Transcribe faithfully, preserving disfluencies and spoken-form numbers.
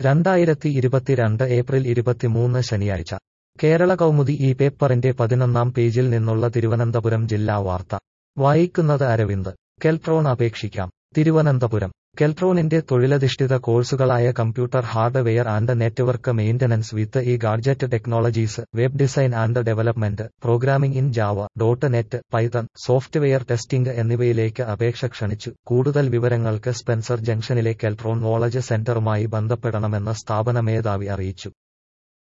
രണ്ടായിരത്തി ഇരുപത്തിരണ്ട് ഏപ്രിൽ ഇരുപത്തിമൂന്ന് ശനിയാഴ്ച കേരള കൗമുദി ഈ പേപ്പറിന്റെ പതിനൊന്നാം പേജിൽ നിന്നുള്ള തിരുവനന്തപുരം ജില്ലാ വാർത്ത വായിക്കുന്നത് അരവിന്ദ്. കെൽട്രോൺ അപേക്ഷിക്കാം. തിരുവനന്തപുരം. കെൽട്രോണിന്റെ തൊഴിലധിഷ്ഠിത കോഴ്സുകളായ computer hardware and network maintenance with E gadget technologies, web design and development, programming in Java, dot net, Python, software testing എന്നിവയിലേക്ക് അപേക്ഷ ക്ഷണിച്ചു. കൂടുതൽ വിവരങ്ങൾക്ക് സ്പെൻസർ ജംഗ്ഷനിലെ കെൽട്രോൺ നോളജ് സെന്ററുമായി ബന്ധപ്പെടണമെന്ന് സ്ഥാപന മേധാവി അറിയിച്ചു.